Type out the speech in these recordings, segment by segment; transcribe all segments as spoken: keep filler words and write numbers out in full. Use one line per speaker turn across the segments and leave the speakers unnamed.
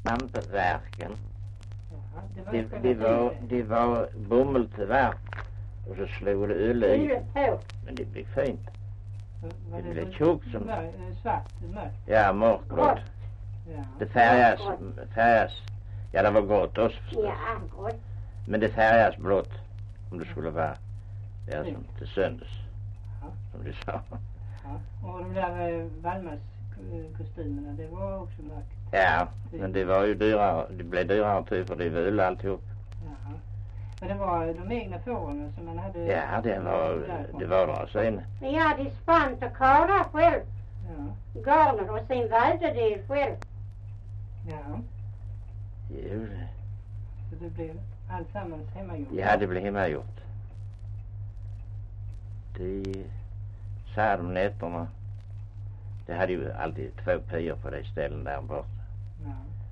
Stampeverken.
Jaha,
Det, det, var, det var bomull till verk. Och så slog det öl i.
på.
Men det blev fint.
Var
Det blev
så
tjockt som...
mör- eh, svart, mörkt?
Ja, mörkblått.
Ja.
Det färgas, färgas. Ja, det var gott också förstås.
Ja, gott.
Men det färgas blått. Om det skulle vara ja, som till söndags.
Ja.
Som du sa.
Ja. Och de där eh, Valmas eh, kostymerna, det var också mörkt.
Ja, men det var ju dyrare. Det blev dyrare typ för det var öl alltihop.
Jaha. Men det var de egna fåren som man hade...
Ja, det var, det var det sen.
Men jag hade spant och karlar själv.
Ja.
Garner och sen vävde det själv.
Ja.
Jo, det.
Så det blev allsammans hemmagjort.
Ja, det blev hemmagjort. De sa de nätterna. Det hade ju alltid två pior på det ställen där borta.
Ja.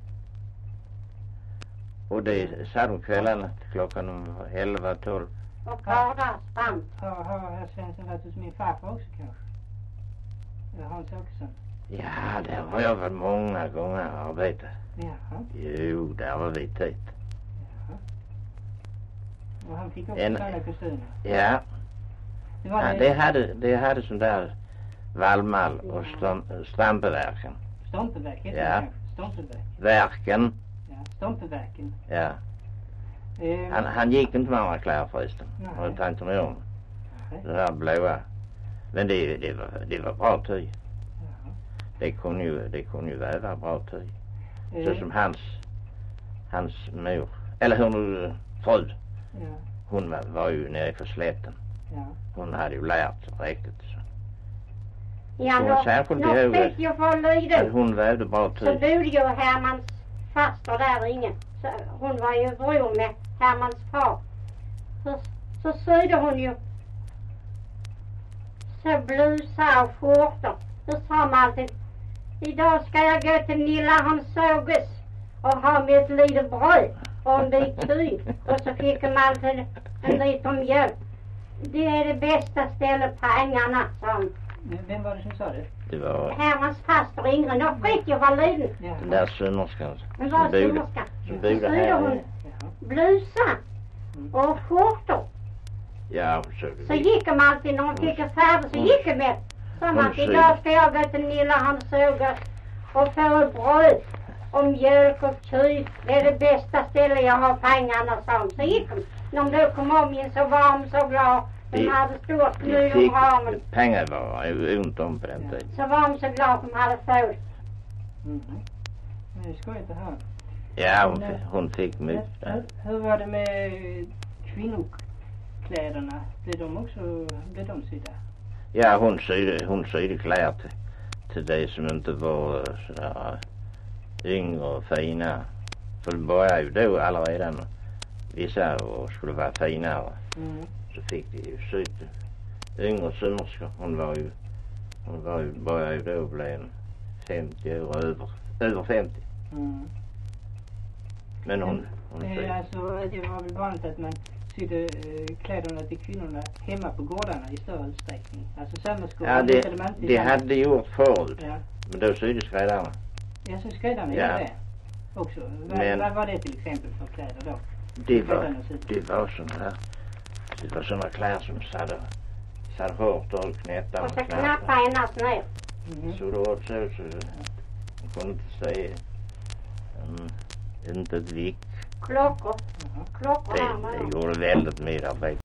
Och det sa de kvällarna klockan om elva, tolv.
Och karlar spant.
Har, har herr Svensson varit hos min farfar också kanske? Eller Hans Åkesson?
Ja, där har jag varit många gånger arbetat.
Jaha.
Jo, där var vi tid.
Jaha. Och han fick också
En-
sådana kostymer.
Ja,
Det var
ja
det,
det hade, det hade sån där vallmall och stam, stampeverken.
Stompeverk heter
Ja.
det kanske. Stompeverk.
Verken,
Ja, Stompeverken.
ja.
Eh,
Han, han gick inte med andra kläder förresten.
Nej.
Har du tänkt mig om?
nej.
Det där blåa. Men det, det, var, det var bra tyg.
Jaha.
Det kunde ju, det kunde ju väva bra tyg.
Eh,
Så som hans, hans mor, eller hon nu, fru,
Ja,
hon var, var ju nere för slätten.
ja.
Hon hade ju lärt riktigt. Så.
Ja,
Så
då,
särskilt
då
ihåg
fick jag för
att
lyden.
hon vävde bra
Så
tyg.
bodde ju Hermans faster där inne. Så hon var ju bror med Hermans far. Så, så sydde hon ju så blusar och skjortor. Då sa man alltid, idag ska jag gå till Nilla hans såges och ha med ett litet bröd och en bit tyg. Och så fick man alltid en liten mjölk. Det är det bästa stället på ängarna, sa hon.
Men vem var det som sa det?
Det var
Hermans faster Ingrid, då fick jag vara lyden.
Ja.
den där sömmerskan
Hon
som
var
bodde,
sömmerska.
som
Så
bodde
sydde
här.
hon
Jaha.
blusar och skjortor.
Ja, så,
Så gick de alltid när hon fick en färdig så gick de med. Så
Hon
man,
sydde.
idag ska jag gå till Nilla hans sågar och få ett bröd och mjölk och tyg. Det är det bästa stället jag har pengarna, sa hon. Så gick de. När de då kom om in så varm, så glad. De
Vi-
hade stort
vi
nu om
fick
ramen.
pengar var ju ont om på den
Ja.
tiden.
Så var de så glada de hade fått.
Mhm. Men det ska jag inte ha.
Ja, hon, fi- hon fick mycket.
Hur, hur var det med kvinnokläderna? Blev de också, blev de sydda?
Ja, hon sydde, hon sydde kläder till, till det som inte var eh, sådär yngre och fina. För det började ju då allaredan vissa och skulle vara finare.
Mm.
Så fick de ju sytt yngre sömmerskor. Hon var ju, hon var ju, började ju då bli en femtio år över, över femtio.
Mm.
Men hon, hon
Eh,
sydde.
alltså det var väl vanligt att man sydde eh, kläderna till kvinnorna hemma på gårdarna i större utsträckning. Alltså sömmerskor.
Ja,
anlitade
det,
man inte i
det
samma-
hade gjort förut.
Ja,
Men då sydde skräddarna.
ja så skräddarna
Ja.
gör det också. Vad,
Men-
vad var det till exempel för kläder då?
Det var,
Skräddarna sydde.
det var såna här, det var såna kläder som satt, satt hårt och knäppade
Och så
med
knappade hennes ner.
Mhm.
Så det var så, så man kunde inte se um, inte ett vick.
Klockor.
Jaha.
Klockor
Det,
här med.
det gjorde väldigt medarbete.